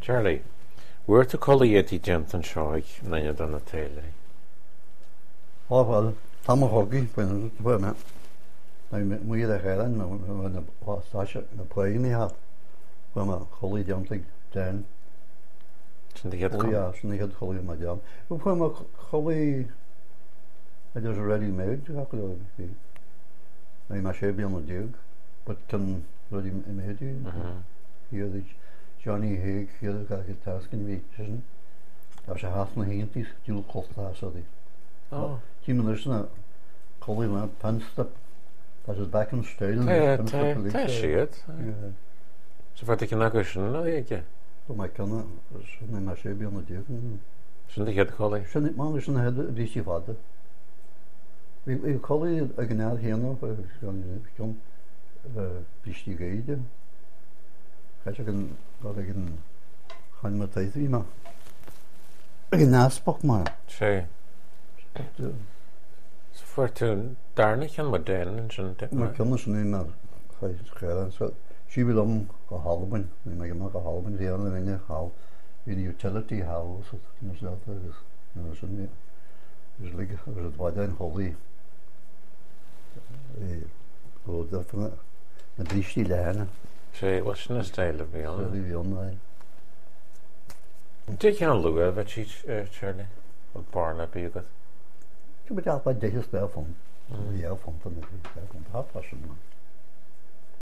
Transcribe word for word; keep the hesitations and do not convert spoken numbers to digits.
Charlie, where to call the Yeti Jensen Shaw, Nanya Donatelli? Oh, well, Tom Hoggy, when we're met. We had a head when the Sasha, the plane we have, when a holy jumping down. Should they get Oh, yeah, and they had holy in my job. But when a holy, it was already made, you have to be. I must be on the Duke, but can ready made you. Here, the Johnny Haig, here, the guy get tasking me, isn't it? Was a half my hinties, you'll cost that, so the. Oh. Human, there's a holy man, pen step. Dat is back in stijl. Dat is shit. Zo vaak ik naar kussen, nou denk je. Oh, maar kan dat? Nee, maar ze hebben het doen. Zijn die het collie? Zijn niet man, is een hele die vader. Ik ik collie, ik naar hier nog, ik kan ik kan besturen. Ga je kan dat ik een gaan met tijd wie maar. Ik naspok maar. Zee. Voor toen daar niet aan modern en zo'n ding. Maar kan dus niet meer. Ga je schelen zo. She wil om gehalven, nee, maar je mag gehalven die aan de dingen haal in utility house, dus dat is, dat is niet. Dus liggen, dus het wordt een holy. Eh, goed, dat van met die stilijnen. Zee, wat is een stijl bij jou? Dat is wel Dit je aan Louis, wat je Charlie? Wat barn heb je gehad? Ik heb het altijd bij deze spel van, die jou van van de spel van het had was het man.